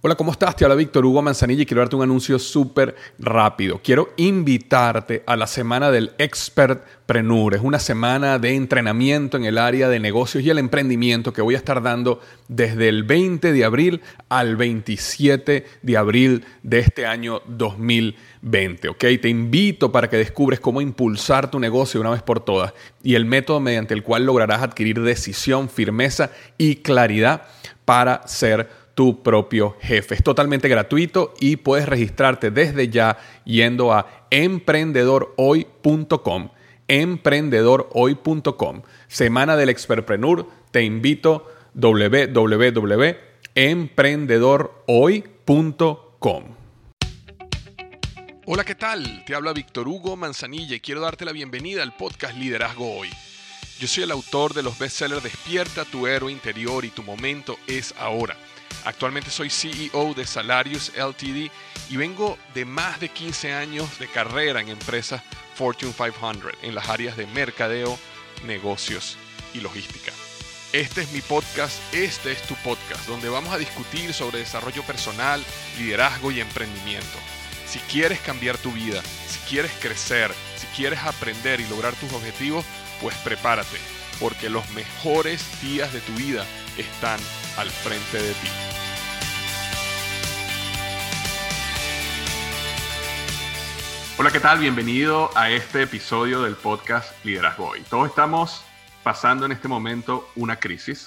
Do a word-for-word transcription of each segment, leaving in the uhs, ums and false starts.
Hola, ¿cómo estás? Te habla Víctor Hugo Manzanilla y quiero darte un anuncio súper rápido. Quiero invitarte a la semana del Expertpreneur. Es una semana de entrenamiento en el área de negocios y el emprendimiento que voy a estar dando desde el veinte de abril al veintisiete de abril de este año dos mil veinte. ¿Ok? Te invito para que descubres cómo impulsar tu negocio de una vez por todas y el método mediante el cual lograrás adquirir decisión, firmeza y claridad para ser tu propio jefe. Es totalmente gratuito y puedes registrarte desde ya yendo a emprendedor hoy punto com. emprendedor hoy punto com. Semana del Expertpreneur. Te invito w w w punto emprendedor hoy punto com. Hola, ¿qué tal? Te habla Víctor Hugo Manzanilla y quiero darte la bienvenida al podcast Liderazgo Hoy. Yo soy el autor de los bestsellers Despierta tu héroe interior y Tu momento es ahora. Actualmente soy C E O de Salarius L T D y vengo de más de quince años de carrera en empresas Fortune quinientos en las áreas de mercadeo, negocios y logística. Este es mi podcast, este es tu podcast, donde vamos a discutir sobre desarrollo personal, liderazgo y emprendimiento. Si quieres cambiar tu vida, si quieres crecer, si quieres aprender y lograr tus objetivos, pues prepárate, porque los mejores días de tu vida están al frente de ti. Hola, ¿qué tal? Bienvenido a este episodio del podcast Liderazgo Hoy. Todos estamos pasando en este momento una crisis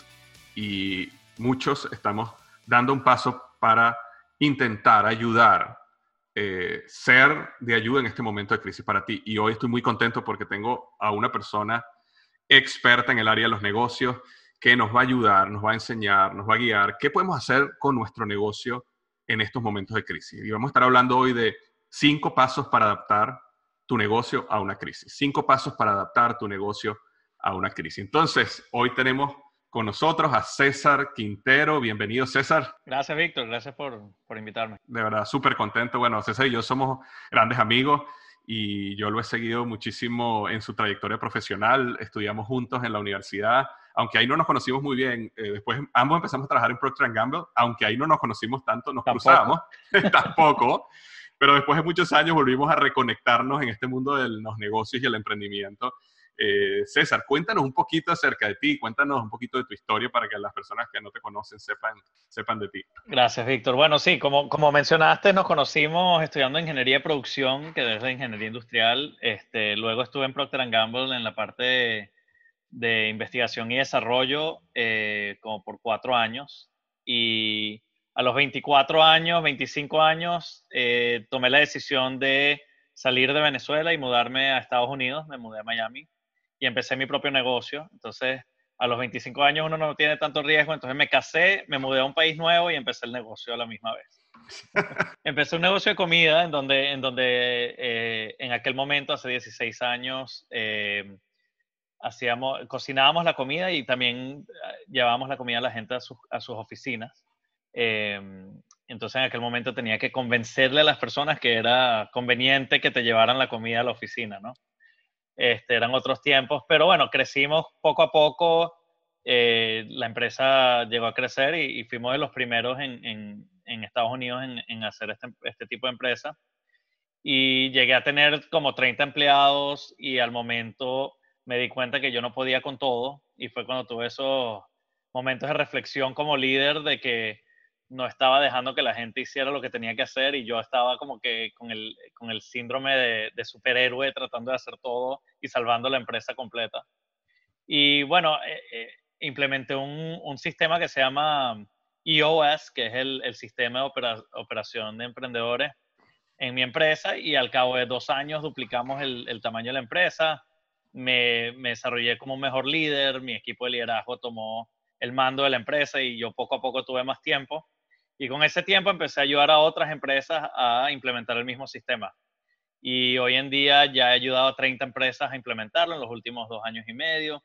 y muchos estamos dando un paso para intentar ayudar, eh, ser de ayuda en este momento de crisis para ti. Y hoy estoy muy contento porque tengo a una persona experta en el área de los negocios que nos va a ayudar, nos va a enseñar, nos va a guiar qué podemos hacer con nuestro negocio en estos momentos de crisis. Y vamos a estar hablando hoy de cinco pasos para adaptar tu negocio a una crisis. Cinco pasos para adaptar tu negocio a una crisis. Entonces, hoy tenemos con nosotros a César Quintero. Bienvenido, César. Gracias, Víctor. Gracias por, por invitarme. De verdad, súper contento. Bueno, César y yo somos grandes amigos y yo lo he seguido muchísimo en su trayectoria profesional. Estudiamos juntos en la universidad, aunque ahí no nos conocimos muy bien. Eh, después ambos empezamos a trabajar en Procter and Gamble, aunque ahí no nos conocimos tanto, nos Tampoco. cruzábamos, tampoco. Pero después de muchos años volvimos a reconectarnos en este mundo de los negocios y el emprendimiento. Eh, César, cuéntanos un poquito acerca de ti, cuéntanos un poquito de tu historia para que las personas que no te conocen sepan, sepan de ti. Gracias, Víctor. Bueno, sí, como, como mencionaste, nos conocimos estudiando ingeniería de producción, que es de ingeniería industrial. Este, luego estuve en Procter and Gamble en la parte de, de investigación y desarrollo eh, como por cuatro años. Y a los veinticuatro años, veinticinco años, eh, tomé la decisión de salir de Venezuela y mudarme a Estados Unidos. Me mudé a Miami y empecé mi propio negocio. Entonces, a los veinticinco años uno no tiene tanto riesgo, entonces me casé, me mudé a un país nuevo y empecé el negocio a la misma vez. Empecé un negocio de comida en donde, en, donde eh, en aquel momento, hace dieciséis años, eh, hacíamos, cocinábamos la comida y también llevábamos la comida a la gente a sus, a sus oficinas. Eh, entonces en aquel momento tenía que convencerle a las personas que era conveniente que te llevaran la comida a la oficina, ¿no? Este, eran otros tiempos, pero bueno, crecimos poco a poco, eh, la empresa llegó a crecer y, y fuimos de los primeros en, en, en Estados Unidos en, en hacer este, este tipo de empresa. Y llegué a tener como treinta empleados y al momento me di cuenta que yo no podía con todo y fue cuando tuve esos momentos de reflexión como líder de que no estaba dejando que la gente hiciera lo que tenía que hacer y yo estaba como que con el, con el síndrome de, de superhéroe tratando de hacer todo y salvando la empresa completa. Y bueno, eh, eh, implementé un, un sistema que se llama E O S, que es el, el sistema de opera, operación de emprendedores en mi empresa y al cabo de dos años duplicamos el, el tamaño de la empresa. Me, me desarrollé como un mejor líder, mi equipo de liderazgo tomó el mando de la empresa y yo poco a poco tuve más tiempo. Y con ese tiempo empecé a ayudar a otras empresas a implementar el mismo sistema. Y hoy en día ya he ayudado a treinta empresas a implementarlo en los últimos dos años y medio.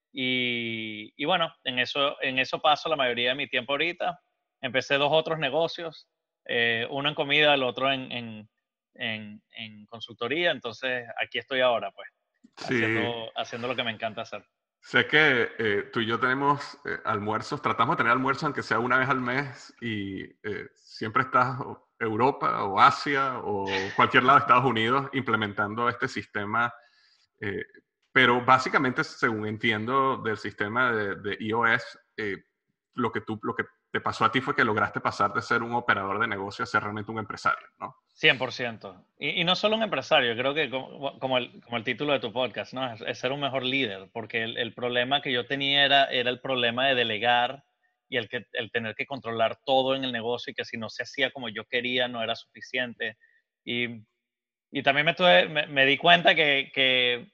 Y, y bueno, en eso, en eso paso la mayoría de mi tiempo ahorita. Empecé dos otros negocios, eh, uno en comida, el otro en, en, en, en consultoría. Entonces aquí estoy ahora, pues, Sí. haciendo, haciendo lo que me encanta hacer. Sé que eh, tú y yo tenemos eh, almuerzos, tratamos de tener almuerzos aunque sea una vez al mes y eh, siempre estás o Europa o Asia o cualquier lado de Estados Unidos implementando este sistema. eh, pero básicamente, según entiendo del sistema de, de iOS, eh, lo que tú, lo que te pasó a ti fue que lograste pasar de ser un operador de negocio a ser realmente un empresario, ¿no? Cien por ciento. Y, y no solo un empresario, creo que como, como el, como el título de tu podcast, ¿no? Es, es ser un mejor líder, porque el, el problema que yo tenía era, era el problema de delegar y el, que, el tener que controlar todo en el negocio y que si no se hacía como yo quería no era suficiente. Y, y también me, tuve, me, me, di cuenta que, que,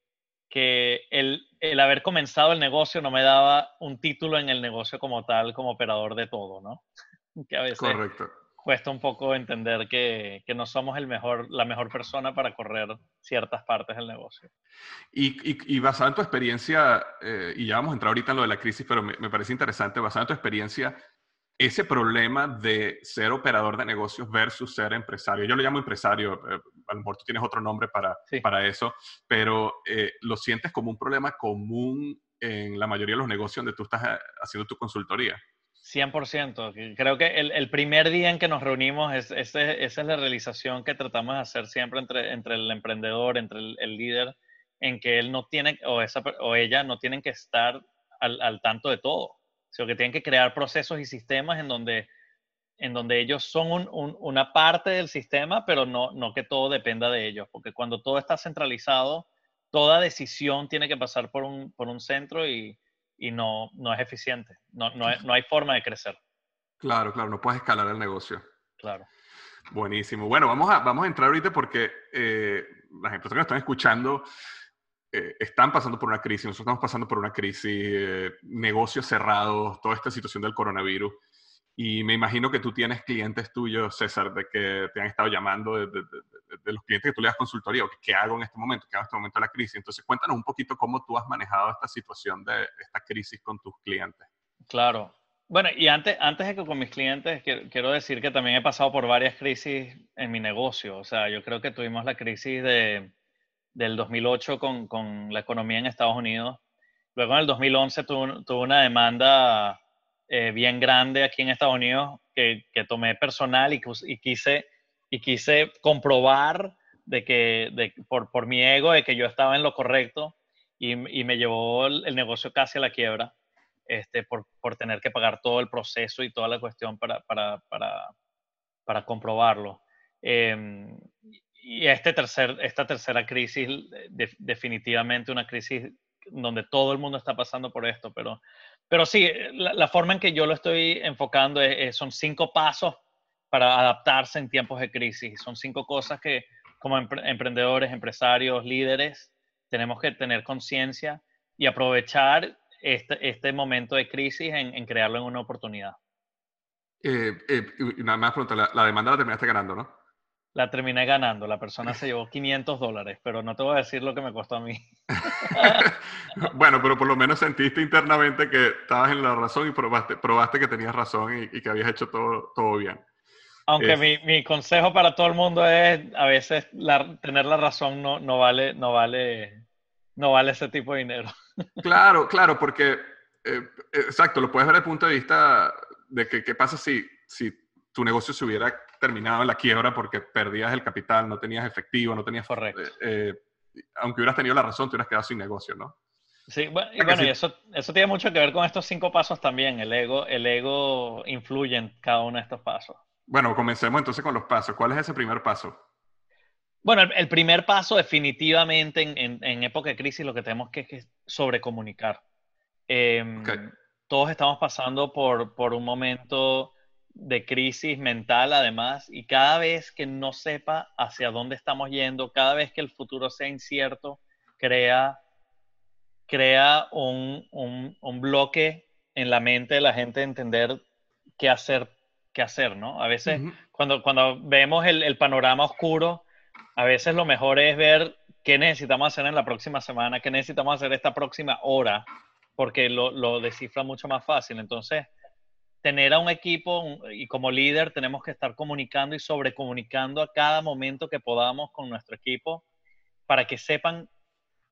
que el, el haber comenzado el negocio no me daba un título en el negocio como tal, como operador de todo, ¿no? Que a veces Correcto. cuesta un poco entender que, que no somos el mejor, la mejor persona para correr ciertas partes del negocio. Y, y, y basado en tu experiencia, eh, y ya vamos a entrar ahorita en lo de la crisis, pero me, me parece interesante, basado en tu experiencia, ese problema de ser operador de negocios versus ser empresario. Yo lo llamo empresario, eh, a lo mejor tú tienes otro nombre para, Sí. para eso, pero eh, lo sientes como un problema común en la mayoría de los negocios donde tú estás eh, haciendo tu consultoría. cien por ciento. Creo que el, el primer día en que nos reunimos, es, ese, esa es la realización que tratamos de hacer siempre entre, entre el emprendedor, entre el, el líder, en que él no tiene, o, esa, o ella no tienen que estar al, al tanto de todo, sino que tienen que crear procesos y sistemas en donde, en donde ellos son un, un, una parte del sistema, pero no, no que todo dependa de ellos, porque cuando todo está centralizado, toda decisión tiene que pasar por un, por un centro y, y no, no es eficiente, no, no, es, no hay forma de crecer. Claro, claro, no puedes escalar el negocio. Claro. Buenísimo. Bueno, vamos a, vamos a entrar ahorita porque eh, las empresas que nos están escuchando eh, están pasando por una crisis, nosotros estamos pasando por una crisis, eh, negocios cerrados, toda esta situación del coronavirus. Y me imagino que tú tienes clientes tuyos, César, de que te han estado llamando, de, de, de, de los clientes que tú le das consultoría, o que, ¿qué hago en este momento? ¿Qué hago en este momento de la crisis? Entonces, cuéntanos un poquito cómo tú has manejado esta situación de esta crisis con tus clientes. Claro. Bueno, y antes, antes de que con mis clientes, quiero, quiero decir que también he pasado por varias crisis en mi negocio. O sea, yo creo que tuvimos la crisis de, del dos mil ocho con, con la economía en Estados Unidos. Luego en el dos mil once tuve, tuve una demanda eh, bien grande aquí en Estados Unidos que, que tomé personal y, y, quise, y quise comprobar de que, de, por, por mi ego de que yo estaba en lo correcto y, y me llevó el, el negocio casi a la quiebra este, por, por tener que pagar todo el proceso y toda la cuestión para, para, para, para comprobarlo. Eh, y este tercer, esta tercera crisis, de, definitivamente una crisis donde todo el mundo está pasando por esto, pero, pero sí, la, la forma en que yo lo estoy enfocando es, es, son cinco pasos para adaptarse en tiempos de crisis. Son cinco cosas que como empre emprendedores, empresarios, líderes, tenemos que tener conciencia y aprovechar este, este momento de crisis en, en crearlo en una oportunidad. Eh, eh, y nada más pregunta, la, la demanda la terminaste ganando, ¿no? La terminé ganando. La persona se llevó quinientos dólares, pero no te voy a decir lo que me costó a mí. Bueno, pero por lo menos sentiste internamente que estabas en la razón y probaste, probaste que tenías razón y, y que habías hecho todo, todo bien. Aunque Es, mi, mi consejo para todo el mundo es a veces la, tener la razón no, no, vale, no, vale, no vale ese tipo de dinero. claro, claro, porque, eh, exacto, lo puedes ver desde el punto de vista de que qué pasa si, si tu negocio se hubiera terminado en la quiebra porque perdías el capital, no tenías efectivo, no tenías... Correcto. Eh, eh, aunque hubieras tenido la razón, te hubieras quedado sin negocio, ¿no? Sí, bueno, y, Que bueno, sí. y eso, eso tiene mucho que ver con estos cinco pasos también. El ego, el ego influye en cada uno de estos pasos. Bueno, comencemos entonces con los pasos. ¿Cuál es ese primer paso? Bueno, el, el primer paso definitivamente en, en, en, época de crisis lo que tenemos que es sobrecomunicar. Eh, Okay. todos estamos pasando por, por un momento de crisis mental además y cada vez que no sepa hacia dónde estamos yendo, cada vez que el futuro sea incierto, crea, crea un, un, un bloque en la mente de la gente de entender qué hacer, qué hacer, ¿no? A veces Uh-huh. cuando, cuando vemos el, el panorama oscuro, a veces lo mejor es ver qué necesitamos hacer en la próxima semana, qué necesitamos hacer esta próxima hora, porque lo, lo descifra mucho más fácil. Entonces, tener a un equipo y como líder tenemos que estar comunicando y sobrecomunicando a cada momento que podamos con nuestro equipo para que sepan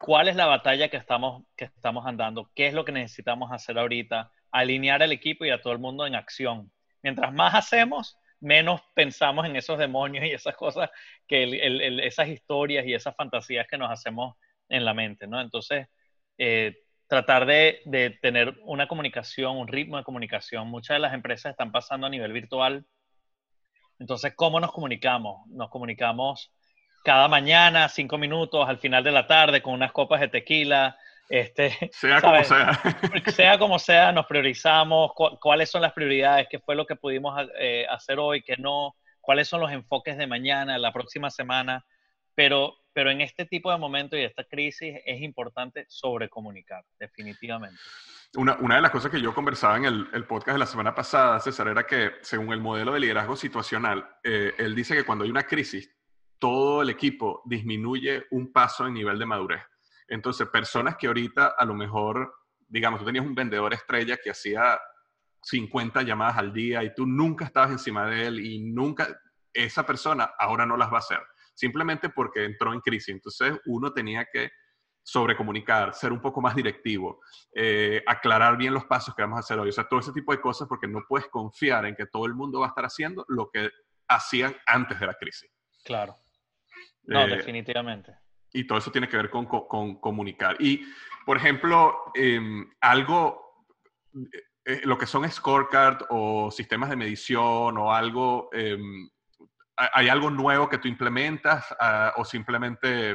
cuál es la batalla que estamos, que estamos andando, qué es lo que necesitamos hacer ahorita, alinear al equipo y a todo el mundo en acción. Mientras más hacemos, menos pensamos en esos demonios y esas cosas, que el, el, el, esas historias y esas fantasías que nos hacemos en la mente, ¿no? Entonces, eh, tratar de, de tener una comunicación, un ritmo de comunicación. Muchas de las empresas están pasando a nivel virtual. Entonces, ¿cómo nos comunicamos? Nos comunicamos cada mañana, cinco minutos, al final de la tarde, con unas copas de tequila, este, Sea como ¿sabes? sea. Sea como sea, nos priorizamos, cu cuáles son las prioridades, qué fue lo que pudimos eh, hacer hoy, qué no, cuáles son los enfoques de mañana, la próxima semana, pero, pero en este tipo de momentos y esta crisis es importante sobrecomunicar, definitivamente. Una, una de las cosas que yo conversaba en el, el podcast de la semana pasada, César, era que según el modelo de liderazgo situacional, eh, él dice que cuando hay una crisis, todo el equipo disminuye un paso en nivel de madurez. Entonces, personas que ahorita a lo mejor, digamos, tú tenías un vendedor estrella que hacía cincuenta llamadas al día y tú nunca estabas encima de él y nunca, esa persona ahora no las va a hacer, simplemente porque entró en crisis. Entonces, uno tenía que sobrecomunicar, ser un poco más directivo, eh, aclarar bien los pasos que vamos a hacer hoy. O sea, todo ese tipo de cosas, porque no puedes confiar en que todo el mundo va a estar haciendo lo que hacían antes de la crisis. Claro. No, Eh, definitivamente. y todo eso tiene que ver con, con, con comunicar. Y, por ejemplo, eh, algo, eh, lo que son scorecard o sistemas de medición o algo, eh, ¿hay algo nuevo que tú implementas uh, o simplemente... Eh,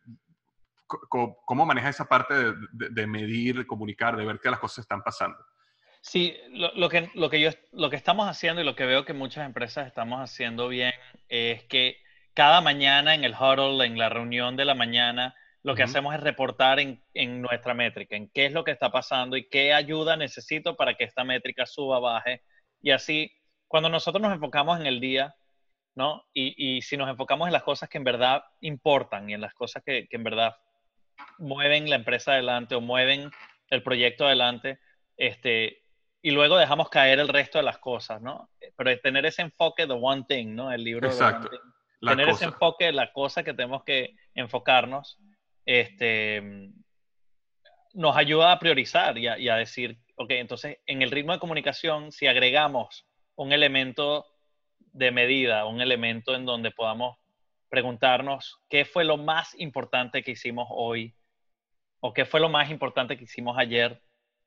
¿Cómo manejas esa parte de, de, de medir, de comunicar, de ver que las cosas están pasando? Sí, lo, lo, que, lo, que yo, lo que estamos haciendo y lo que veo que muchas empresas estamos haciendo bien es que cada mañana en el huddle, en la reunión de la mañana, lo que uh-huh. hacemos es reportar en, en nuestra métrica, en qué es lo que está pasando y qué ayuda necesito para que esta métrica suba, baje. Y así, cuando nosotros nos enfocamos en el día, ¿no? Y, y si nos enfocamos en las cosas que en verdad importan y en las cosas que, que en verdad mueven la empresa adelante o mueven el proyecto adelante, este, y luego dejamos caer el resto de las cosas, ¿no? Pero tener ese enfoque, the one thing, ¿no? El libro Exacto, The One Thing. la Tener cosa. ese enfoque, la cosa que tenemos que enfocarnos, este, nos ayuda a priorizar y a, y a decir, ok, entonces en el ritmo de comunicación, si agregamos un elemento de medida, un elemento en donde podamos preguntarnos qué fue lo más importante que hicimos hoy o qué fue lo más importante que hicimos ayer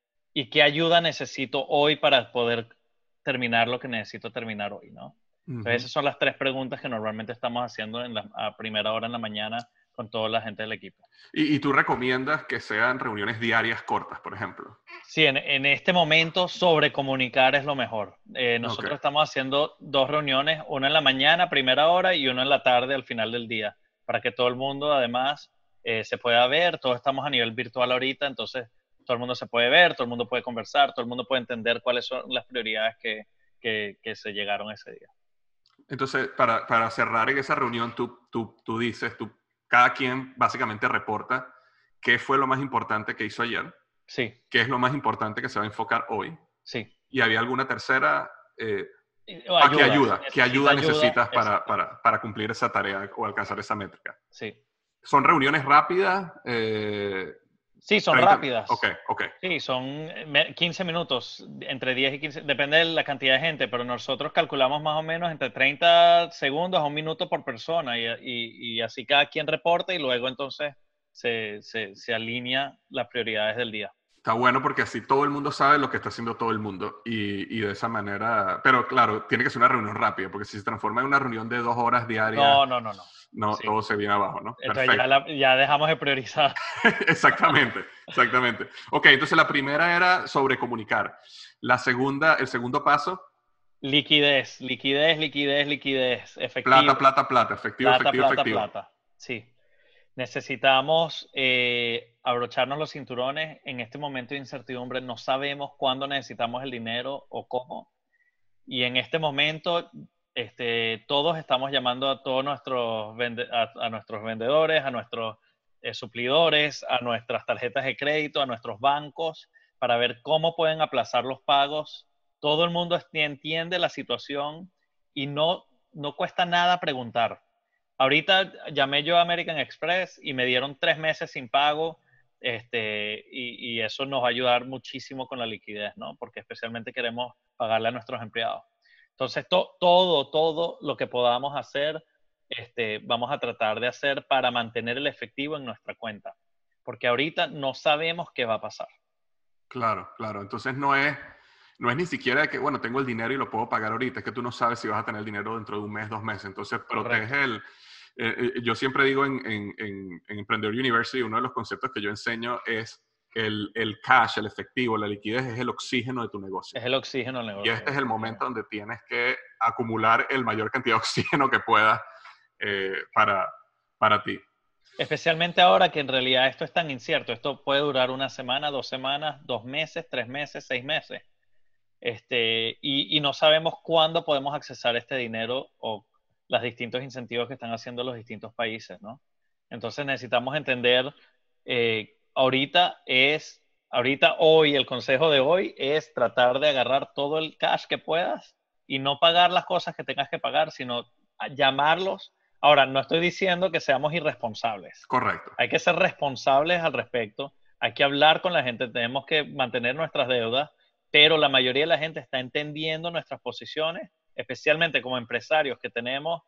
y qué ayuda necesito hoy para poder terminar lo que necesito terminar hoy, ¿no? Uh-huh. Entonces esas son las tres preguntas que normalmente estamos haciendo en la, a primera hora en la mañana con toda la gente del equipo. ¿Y, y tú recomiendas que sean reuniones diarias cortas, por ejemplo? Sí, en, en este momento sobrecomunicar es lo mejor. Eh, nosotros okay. estamos haciendo dos reuniones, una en la mañana a primera hora y una en la tarde al final del día, para que todo el mundo además eh, se pueda ver. Todos estamos a nivel virtual ahorita, entonces todo el mundo se puede ver, todo el mundo puede conversar, todo el mundo puede entender cuáles son las prioridades que, que, que se llegaron ese día. Entonces, para, para cerrar en esa reunión, tú, tú, tú dices, tú, cada quien básicamente reporta qué fue lo más importante que hizo ayer. Sí. ¿Qué es lo más importante que se va a enfocar hoy? Sí. ¿Y había alguna tercera? Eh, ayuda, ¿A qué ayuda? ¿Qué ayuda necesitas ayuda, para, para, para cumplir esa tarea o alcanzar esa métrica? Sí. ¿Son reuniones rápidas? Eh, sí, son treinta... rápidas. Ok, ok. Sí, son quince minutos, entre diez y quince, depende de la cantidad de gente, pero nosotros calculamos más o menos entre treinta segundos a un minuto por persona y, y, y así cada quien reporta y luego entonces se, se, se alinea las prioridades del día. Está bueno porque así todo el mundo sabe lo que está haciendo todo el mundo y, y de esa manera, pero claro, tiene que ser una reunión rápida porque si se transforma en una reunión de dos horas diarias, no, no, no, no. no sí. Todo se viene abajo, ¿no? Entonces ya, la, ya dejamos de priorizar. exactamente, exactamente. Ok, entonces la primera era sobre comunicar. La segunda, el segundo paso. Liquidez, liquidez, liquidez, liquidez. Efectivo. Plata, plata, plata. Efectivo, plata, efectivo, plata, efectivo. Plata, sí. Necesitamos eh, abrocharnos los cinturones. En este momento de incertidumbre no sabemos cuándo necesitamos el dinero o cómo. Y en este momento este, todos estamos llamando a todos nuestros, vende a, a nuestros vendedores, a nuestros eh, suplidores, a nuestras tarjetas de crédito, a nuestros bancos, para ver cómo pueden aplazar los pagos. Todo el mundo entiende la situación y no, no cuesta nada preguntar. Ahorita llamé yo a American Express y me dieron tres meses sin pago, este, y, y eso nos va a ayudar muchísimo con la liquidez, ¿no? Porque especialmente queremos pagarle a nuestros empleados. Entonces, to, todo, todo lo que podamos hacer, este, vamos a tratar de hacer para mantener el efectivo en nuestra cuenta. Porque ahorita no sabemos qué va a pasar. Claro, claro. Entonces no es, no es ni siquiera que, bueno, tengo el dinero y lo puedo pagar ahorita. Es que tú no sabes si vas a tener el dinero dentro de un mes, dos meses. Entonces Correcto. protege el... Eh, eh, yo siempre digo en, en, en, en Emprendedor University, uno de los conceptos que yo enseño es el, el cash, el efectivo, la liquidez es el oxígeno de tu negocio. Es el oxígeno del Y negocio. este es el momento donde tienes que acumular el mayor cantidad de oxígeno que puedas eh, para, para ti. Especialmente ahora que en realidad esto es tan incierto. Esto puede durar una semana, dos semanas, dos meses, tres meses, seis meses. Este, y, y no sabemos cuándo podemos accesar este dinero o los distintos incentivos que están haciendo los distintos países, ¿no? Entonces necesitamos entender, eh, ahorita es, ahorita hoy, el consejo de hoy es tratar de agarrar todo el cash que puedas y no pagar las cosas que tengas que pagar, sino llamarlos. Ahora, no estoy diciendo que seamos irresponsables. Correcto. Hay que ser responsables al respecto. Hay que hablar con la gente. Tenemos que mantener nuestras deudas, pero la mayoría de la gente está entendiendo nuestras posiciones, especialmente como empresarios que tenemos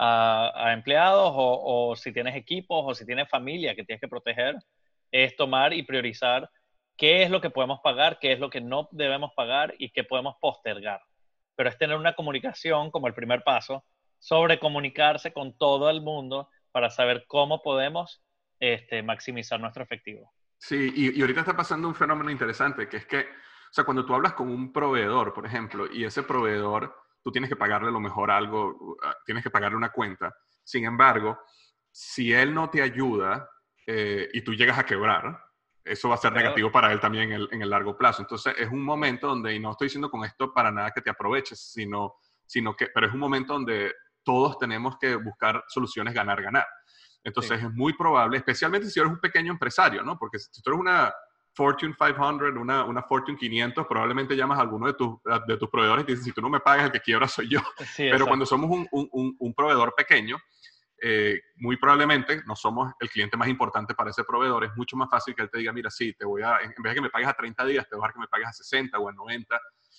a, a empleados o, o si tienes equipos o si tienes familia que tienes que proteger, es tomar y priorizar qué es lo que podemos pagar, qué es lo que no debemos pagar y qué podemos postergar. Pero es tener una comunicación como el primer paso sobre comunicarse con todo el mundo para saber cómo podemos este, maximizar nuestro efectivo. Sí, y, y ahorita está pasando un fenómeno interesante, que es que, o sea, cuando tú hablas con un proveedor, por ejemplo, y ese proveedor, tú tienes que pagarle lo mejor algo, tienes que pagarle una cuenta. Sin embargo, si él no te ayuda eh, y tú llegas a quebrar, eso va a ser Pero, negativo para él también en el, en el largo plazo. Entonces, es un momento donde, y no estoy diciendo con esto para nada que te aproveches, sino, sino que, pero es un momento donde todos tenemos que buscar soluciones ganar-ganar. Entonces sí. es muy probable, especialmente si eres un pequeño empresario, ¿no? Porque si tú eres una Fortune quinientos, una, una Fortune quinientos, probablemente llamas a alguno de, tu, de tus proveedores y te dicen, si tú no me pagas, el que quiebra soy yo. Sí, Pero exacto. cuando somos un, un, un proveedor pequeño, eh, muy probablemente no somos el cliente más importante para ese proveedor. Es mucho más fácil que él te diga, mira, sí, te voy a, en vez de que me pagues a treinta días, te voy a dejar que me pagues a sesenta o a noventa.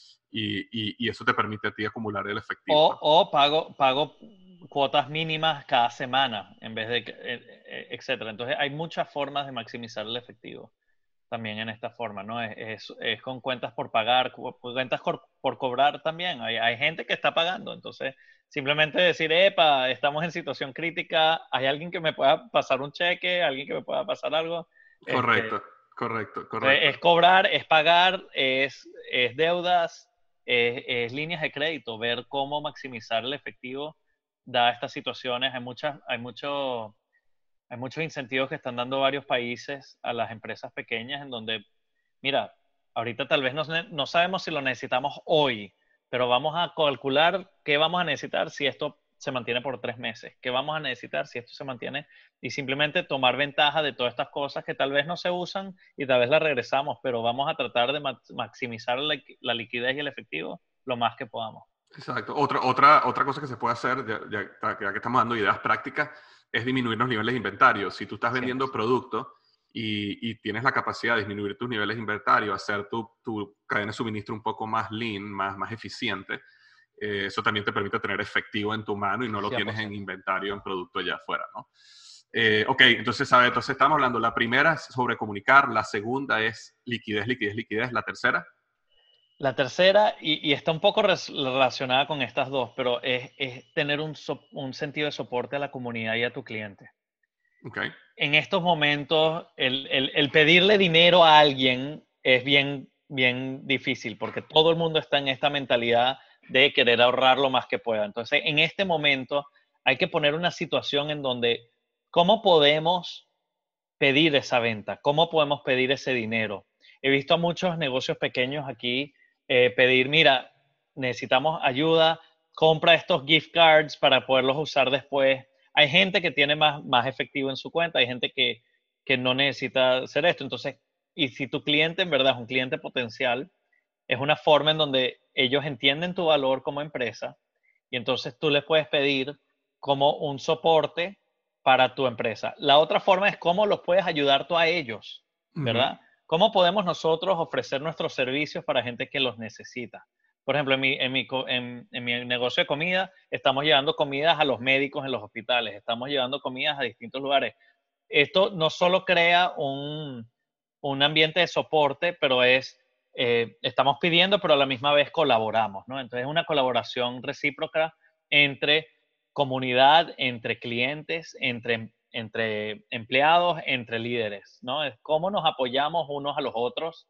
Y, y, y eso te permite a ti acumular el efectivo, O, ¿no? o pago, pago cuotas mínimas cada semana en vez de, eh, etcétera. Entonces hay muchas formas de maximizar el efectivo también en esta forma, ¿no? Es, es, es con cuentas por pagar, cuentas por, por cobrar también. Hay, hay gente que está pagando, entonces simplemente decir, epa, estamos en situación crítica, hay alguien que me pueda pasar un cheque, alguien que me pueda pasar algo. Este, Correcto, correcto, entonces, correcto. es cobrar, es pagar, es, es deudas, es, es, líneas de crédito, ver cómo maximizar el efectivo da estas situaciones. Hay, muchas, hay, mucho, hay muchos incentivos que están dando varios países a las empresas pequeñas en donde, mira, ahorita tal vez no, no sabemos si lo necesitamos hoy, pero vamos a calcular qué vamos a necesitar si esto se mantiene por tres meses, qué vamos a necesitar si esto se mantiene y simplemente tomar ventaja de todas estas cosas que tal vez no se usan y tal vez las regresamos, pero vamos a tratar de maximizar la, la liquidez y el efectivo lo más que podamos. Exacto. Otra, otra, otra cosa que se puede hacer, ya, ya, ya que estamos dando ideas prácticas, es disminuir los niveles de inventario. Si tú estás vendiendo cien por ciento. producto y, y tienes la capacidad de disminuir tus niveles de inventario, hacer tu, tu cadena de suministro un poco más lean, más, más eficiente, eh, eso también te permite tener efectivo en tu mano y no lo cien por tienes en ciento. inventario, en producto allá afuera, ¿no? Eh, ok, entonces, ¿sabes? Entonces estamos hablando, la primera es sobre comunicar, la segunda es liquidez, liquidez, liquidez, la tercera. La tercera, y, y está un poco res, relacionada con estas dos, pero es, es tener un, so, un sentido de soporte a la comunidad y a tu cliente. Okay. En estos momentos, el, el, el pedirle dinero a alguien es bien, bien difícil porque todo el mundo está en esta mentalidad de querer ahorrar lo más que pueda. Entonces, en este momento hay que poner una situación en donde, ¿cómo podemos pedir esa venta? ¿Cómo podemos pedir ese dinero? He visto a muchos negocios pequeños aquí eh, pedir, mira, necesitamos ayuda, compra estos gift cards para poderlos usar después. Hay gente que tiene más, más efectivo en su cuenta, hay gente que, que no necesita hacer esto. Entonces, y si tu cliente en verdad es un cliente potencial, es una forma en donde ellos entienden tu valor como empresa y entonces tú les puedes pedir como un soporte para tu empresa. La otra forma es cómo los puedes ayudar tú a ellos, Ujú. ¿verdad? ¿Cómo podemos nosotros ofrecer nuestros servicios para gente que los necesita? Por ejemplo, en mi, en mi, co- en, en mi negocio de comida, estamos llevando comidas a los médicos en los hospitales, estamos llevando comidas a distintos lugares. Esto no solo crea un, un ambiente de soporte, pero es, eh, estamos pidiendo, pero a la misma vez colaboramos, ¿no? Entonces es una colaboración recíproca entre comunidad, entre clientes, entre, entre empleados, entre líderes, ¿no? Es cómo nos apoyamos unos a los otros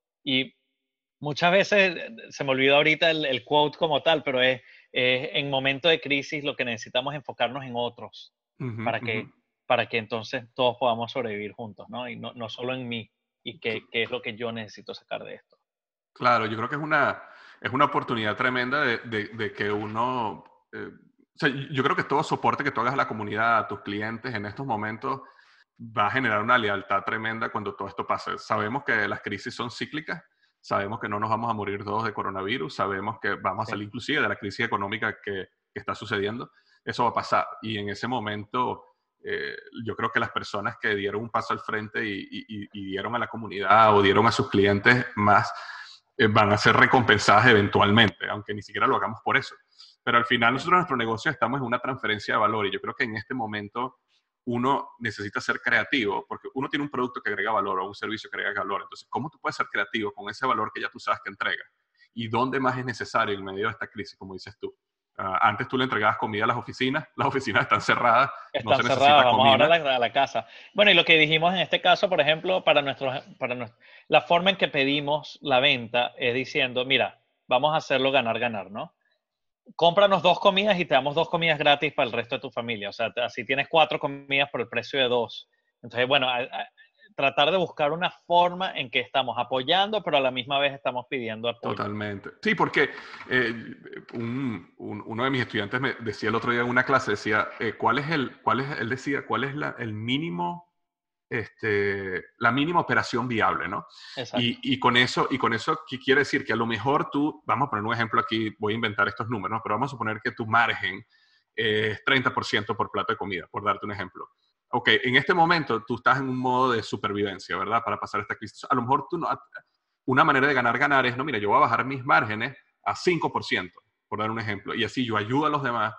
y muchas veces, eh, se me olvidó ahorita el, el quote como tal, pero es, es en momento de crisis lo que necesitamos es enfocarnos en otros Ujú, para ujú. que, para que entonces todos podamos sobrevivir juntos, ¿no? Y no, no solo en mí y qué, Cl- qué es lo que yo necesito sacar de esto. Claro, yo creo que es una, es una oportunidad tremenda de, de- de que uno, eh, o sea, yo creo que todo soporte que tú hagas a la comunidad, a tus clientes en estos momentos, va a generar una lealtad tremenda cuando todo esto pase. Sabemos que las crisis son cíclicas, sabemos que no nos vamos a morir todos de coronavirus, sabemos que vamos a Sí, salir inclusive de la crisis económica que, que está sucediendo. Eso va a pasar. Y en ese momento, eh, yo creo que las personas que dieron un paso al frente y, y- y dieron a la comunidad o dieron a sus clientes más, eh, van a ser recompensadas eventualmente, aunque ni siquiera lo hagamos por eso. Pero al final sí, nosotros en nuestro negocio estamos en una transferencia de valor y yo creo que en este momento uno necesita ser creativo porque uno tiene un producto que agrega valor o un servicio que agrega valor. Entonces, ¿cómo tú puedes ser creativo con ese valor que ya tú sabes que entrega? ¿Y dónde más es necesario en medio de esta crisis, como dices tú? Uh, antes tú le entregabas comida a las oficinas, las oficinas están cerradas, no están se cerradas, necesita vamos ahora a comida. la, a la casa. Bueno, y lo que dijimos en este caso, por ejemplo, para nuestros, para nuestro, la forma en que pedimos la venta es diciendo, mira, vamos a hacerlo ganar, ganar, ¿no? Cómpranos dos comidas y te damos dos comidas gratis para el resto de tu familia. O sea, así tienes cuatro comidas por el precio de dos. Entonces, bueno, a, a, tratar de buscar una forma en que estamos apoyando, pero a la misma vez estamos pidiendo apoyo. Totalmente. Sí, porque eh, un- un- uno de mis estudiantes me decía el otro día en una clase, decía, eh, ¿cuál es el, cuál es, él decía, ¿cuál es la- el mínimo, este, la mínima operación viable, ¿no? Exacto. Y, y con eso, y con eso, ¿qué quiere decir? Que a lo mejor tú, vamos a poner un ejemplo aquí, voy a inventar estos números, ¿no? Pero vamos a suponer que tu margen es treinta por ciento por plato de comida, por darte un ejemplo. Ok, en este momento tú estás en un modo de supervivencia, ¿verdad? Para pasar esta crisis. A lo mejor tú no, una manera de ganar, ganar es, no, mira, yo voy a bajar mis márgenes a cinco por ciento, por dar un ejemplo, y así yo ayudo a los demás,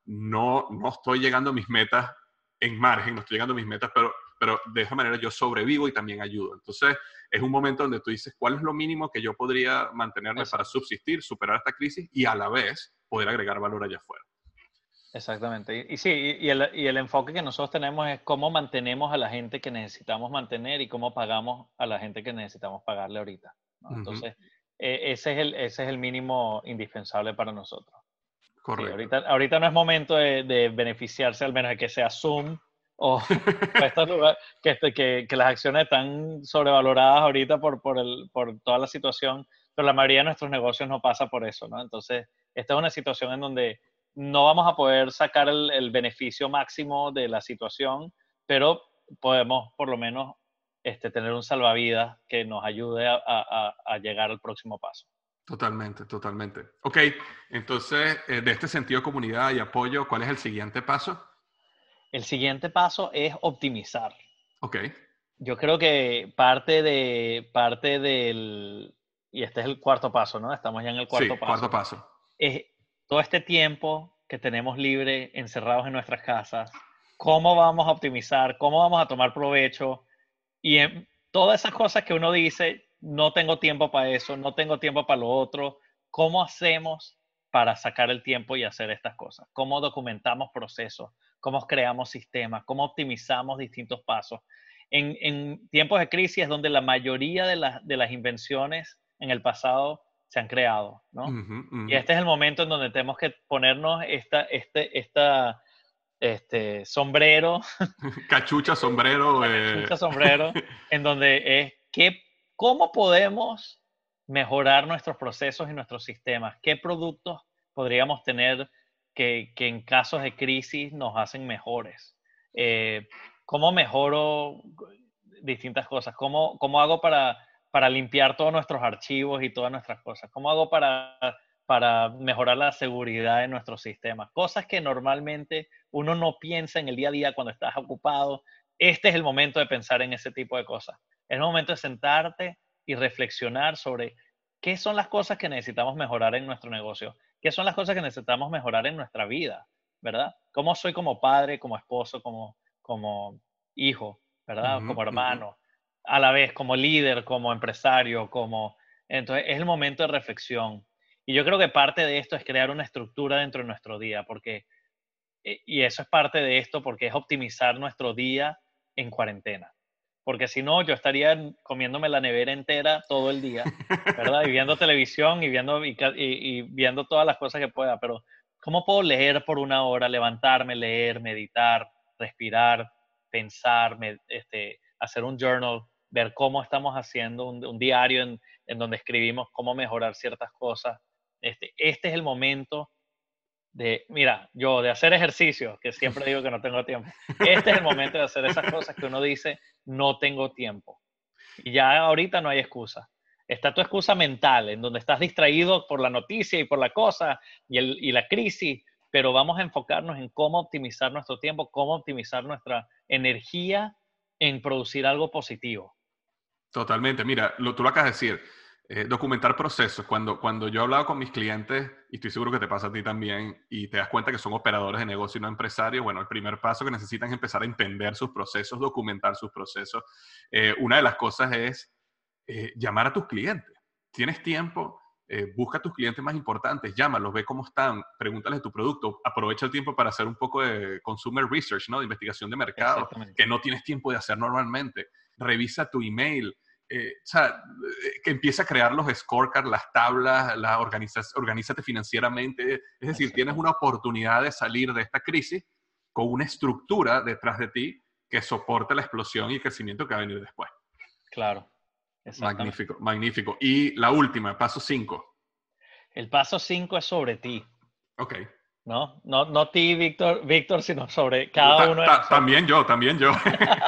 no, no estoy llegando a mis metas en margen, no estoy llegando a mis metas, pero, pero de esa manera yo sobrevivo y también ayudo. Entonces, es un momento donde tú dices, ¿cuál es lo mínimo que yo podría mantenerme para Exacto. subsistir, superar esta crisis y a la vez poder agregar valor allá afuera? Exactamente. Y, y sí, y, y el, y el enfoque que nosotros tenemos es cómo mantenemos a la gente que necesitamos mantener y cómo pagamos a la gente que necesitamos pagarle ahorita, ¿no? Uh -huh. Entonces, eh, ese, es el, ese es el mínimo indispensable para nosotros. Sí, Correcto. ahorita, ahorita no es momento de, de beneficiarse, al menos de que sea Zoom o, o estos lugares, que, este- que, que las acciones están sobrevaloradas ahorita por, por, el, por toda la situación, pero la mayoría de nuestros negocios no pasa por eso, ¿no? Entonces, esta es una situación en donde no vamos a poder sacar el, el beneficio máximo de la situación, pero podemos por lo menos este, tener un salvavidas que nos ayude a, a, a llegar al próximo paso. Totalmente, totalmente. Ok, entonces, eh, de este sentido de comunidad y apoyo, ¿cuál es el siguiente paso? El siguiente paso es optimizar. Ok, Yo creo que parte de, parte del, y este es el cuarto paso, ¿no? Estamos ya en el sí, cuarto cuarto paso. paso. Es todo este tiempo que tenemos libre, encerrados en nuestras casas, ¿cómo vamos a optimizar? ¿Cómo vamos a tomar provecho? Y en todas esas cosas que uno dice, no tengo tiempo para eso, no tengo tiempo para lo otro, ¿cómo hacemos para sacar el tiempo y hacer estas cosas? ¿Cómo documentamos procesos? ¿Cómo creamos sistemas? ¿Cómo optimizamos distintos pasos? En, en tiempos de crisis es donde la mayoría de, la, de las invenciones en el pasado se han creado, ¿no? Ujú, Y ujú. este es el momento en donde tenemos que ponernos esta, este, esta, este sombrero, Cachucha, sombrero. la Eh. cachucha sombrero, en donde es que, cómo podemos mejorar nuestros procesos y nuestros sistemas, qué productos podríamos tener que, que en casos de crisis nos hacen mejores, eh, cómo mejoro distintas cosas, cómo, cómo hago para, para limpiar todos nuestros archivos y todas nuestras cosas, cómo hago para para mejorar la seguridad de nuestros sistemas. Cosas que normalmente uno no piensa en el día a día cuando estás ocupado. Este es el momento de pensar en ese tipo de cosas. Es el momento de sentarte y reflexionar sobre qué son las cosas que necesitamos mejorar en nuestro negocio, qué son las cosas que necesitamos mejorar en nuestra vida, ¿verdad? ¿Cómo soy como padre, como esposo, como, como hijo, ¿verdad? Ujú, Como ujú. hermano, a la vez como líder, como empresario, como... Entonces es el momento de reflexión. Y yo creo que parte de esto es crear una estructura dentro de nuestro día, porque, eh, y eso es parte de esto, porque es optimizar nuestro día en cuarentena. Porque si no, yo estaría comiéndome la nevera entera todo el día, ¿verdad? Y viendo televisión y viendo, y, y, y viendo todas las cosas que pueda. Pero, ¿cómo puedo leer por una hora, levantarme, leer, meditar, respirar, pensar, me, este, hacer un journal, ver cómo estamos haciendo un, un diario en, en donde escribimos cómo mejorar ciertas cosas? Este, este es el momento de, mira, yo de hacer ejercicio, que siempre digo que no tengo tiempo. Este es el momento de hacer esas cosas que uno dice, no tengo tiempo. Y ya ahorita no hay excusa. Está tu excusa mental, en donde estás distraído por la noticia y por la cosa y, el, y la crisis, pero vamos a enfocarnos en cómo optimizar nuestro tiempo, cómo optimizar nuestra energía en producir algo positivo. Totalmente. Mira, lo, tú lo acabas de decir, eh, documentar procesos. Cuando, cuando yo he hablado con mis clientes, y estoy seguro que te pasa a ti también, y te das cuenta que son operadores de negocio y no empresarios, bueno, el primer paso que necesitan es empezar a entender sus procesos, documentar sus procesos. Eh, una de las cosas es eh, llamar a tus clientes. ¿Tienes tiempo? Eh, busca a tus clientes más importantes, llámalos, ve cómo están, pregúntales de tu producto, aprovecha el tiempo para hacer un poco de consumer research, ¿no? De investigación de mercado, Exactamente. que no tienes tiempo de hacer normalmente. Revisa tu email, eh, o sea, eh, que empieza a crear los scorecards, las tablas, la organiza, organízate financieramente. Es decir, tienes una Exactamente. oportunidad de salir de esta crisis con una estructura detrás de ti que soporte la explosión y el crecimiento que va a venir después. Claro, exactamente. Magnífico, magnífico. Y la última, paso cinco. El paso cinco es sobre ti. Ok. ¿No? No, no ti, Víctor, Víctor, sino sobre cada Ta- uno de ta- nosotros. también yo, también yo.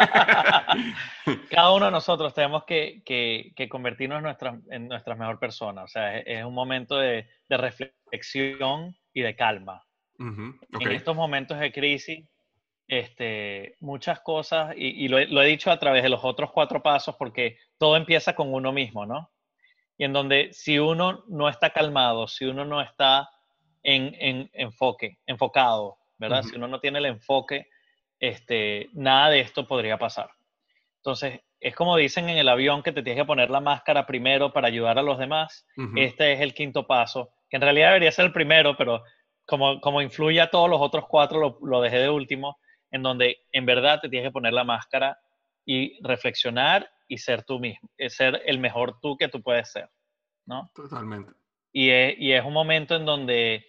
Cada uno de nosotros tenemos que, que, que convertirnos en nuestra, en nuestra mejor persona. O sea, es, es un momento de, de reflexión y de calma. Ujú, ok. En estos momentos de crisis, este, muchas cosas, y, y lo, he, lo he dicho a través de los otros cuatro pasos, porque todo empieza con uno mismo, ¿no? Y en donde si uno no está calmado, si uno no está en, en enfoque, enfocado, ¿verdad? Ujú, Si uno no tiene el enfoque, este, nada de esto podría pasar. Entonces, es como dicen en el avión que te tienes que poner la máscara primero para ayudar a los demás. ujú. Este es el quinto paso, que en realidad debería ser el primero, pero como, como influye a todos los otros cuatro, lo, lo dejé de último, en donde en verdad te tienes que poner la máscara y reflexionar y ser tú mismo, ser el mejor tú que tú puedes ser, ¿no? Totalmente. Y es, y es un momento en donde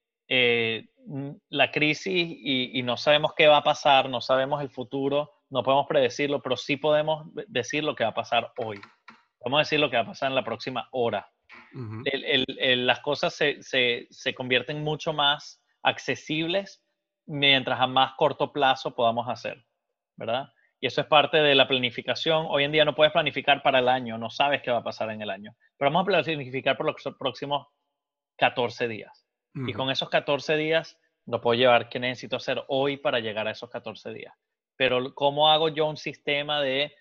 eh, la crisis y, y no sabemos qué va a pasar, no sabemos el futuro, no podemos predecirlo, pero sí podemos decir lo que va a pasar hoy. Podemos decir lo que va a pasar en la próxima hora. Ujú. El, el, el, las cosas se, se, se convierten mucho más accesibles mientras a más corto plazo podamos hacer, ¿verdad? Y eso es parte de la planificación. Hoy en día no puedes planificar para el año, no sabes qué va a pasar en el año, pero vamos a planificar por los próximos catorce días. Y Ujú. con esos catorce días no puedo llevar qué necesito hacer hoy para llegar a esos catorce días. Pero ¿cómo hago yo un sistema de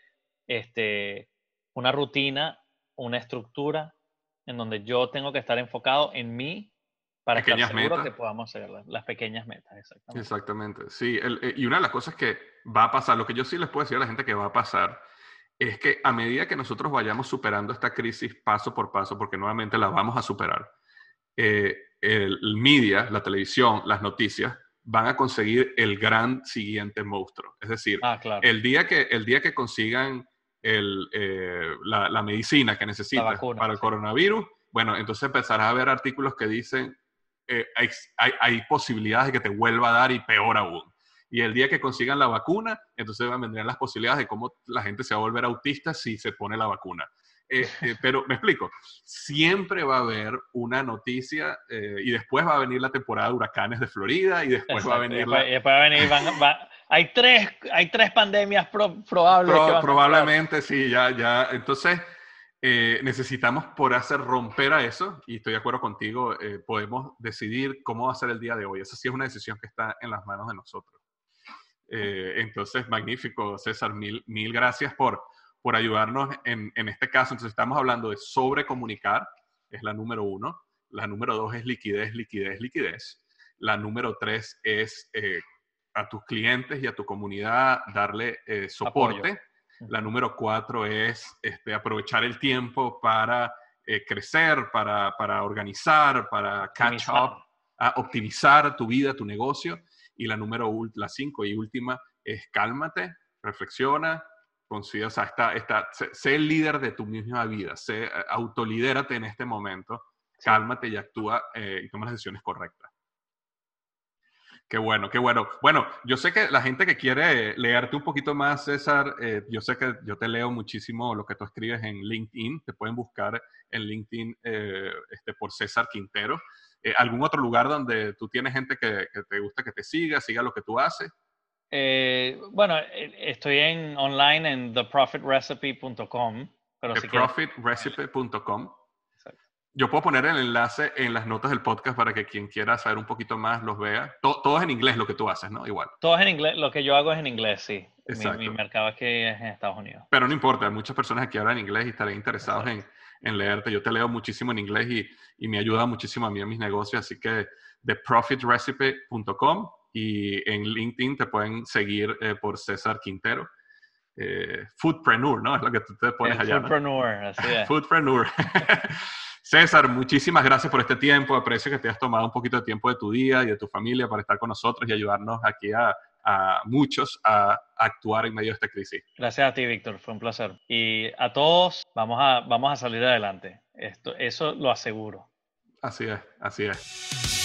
este, una rutina, una estructura en donde yo tengo que estar enfocado en mí para estar Pequeñas seguro metas. que podamos hacer las, las pequeñas metas? Exactamente. Exactamente. Sí, el- eh, y una de las cosas que va a pasar, lo que yo sí les puedo decir a la gente que va a pasar, es que a medida que nosotros vayamos superando esta crisis paso por paso, porque nuevamente la vamos a superar, eh, el, el media, la televisión, las noticias, van a conseguir el gran siguiente monstruo. Es decir, Ah, claro. el día que, el día que consigan el, eh, la, la medicina que La necesitas vacuna, para el sí. coronavirus, bueno, entonces empezarás a ver artículos que dicen eh, hay, hay, hay posibilidades de que te vuelva a dar y peor aún. Y el día que consigan la vacuna, entonces vendrían las posibilidades de cómo la gente se va a volver autista si se pone la vacuna. Eh, eh, pero me explico, siempre va a haber una noticia eh, y después va a venir la temporada de huracanes de Florida y después va a Exacto. Y venir después, la... y después va a venir, van, va, hay, tres, hay tres pandemias pro, probables que Pro, van a entrar. probablemente sí, ya, ya. Entonces, Eh, necesitamos por hacer romper a eso, y estoy de acuerdo contigo, eh, podemos decidir cómo va a ser el día de hoy. Esa sí es una decisión que está en las manos de nosotros. Eh, entonces, magnífico, César, mil, mil gracias por, por ayudarnos en, en este caso. Entonces, estamos hablando de sobrecomunicar, es la número uno. La número dos es liquidez, liquidez, liquidez. La número tres es eh, a tus clientes y a tu comunidad darle eh, soporte. Apoyo. La número cuatro es este, aprovechar el tiempo para eh, crecer, para, para organizar, para catch Optimizar. up, a optimizar tu vida, tu negocio. Y la número la cinco y última es cálmate, reflexiona, considera, o sea, está, está, sé, sé el líder de tu misma vida, sé, autolidérate en este momento, sí. Cálmate y actúa eh, y toma las decisiones correctas. Qué bueno, qué bueno. Bueno, yo sé que la gente que quiere leerte un poquito más, César, eh, yo sé que yo te leo muchísimo lo que tú escribes en LinkedIn. Te pueden buscar en LinkedIn eh, este, por César Quintero. Eh, ¿Algún otro lugar donde tú tienes gente que, que te gusta que te siga, siga lo que tú haces? Eh, bueno, estoy en online en the profit recipe punto com. the profit recipe punto com. Yo puedo poner el enlace en las notas del podcast para que quien quiera saber un poquito más los vea. Todo, todo es en inglés lo que tú haces, ¿no? Igual. Todo es en inglés. Lo que yo hago es en inglés, sí. Mi, mi mercado aquí es en Estados Unidos. Pero no importa, hay muchas personas aquí hablan inglés y estarán interesados en, en leerte. Yo te leo muchísimo en inglés y, y me ayuda muchísimo a mí en mis negocios. Así que the profit recipe punto com y en LinkedIn te pueden seguir eh, por César Quintero. Eh, Foodpreneur, ¿no? Es lo que tú te pones el allá. Foodpreneur, ¿no? Así es. Foodpreneur. César, muchísimas gracias por este tiempo. Aprecio que te has tomado un poquito de tiempo de tu día y de tu familia para estar con nosotros y ayudarnos aquí a, a muchos a, a actuar en medio de esta crisis. Gracias a ti, Víctor. Fue un placer. Y a todos, vamos a, vamos a salir adelante. Esto, eso lo aseguro. Así es, así es.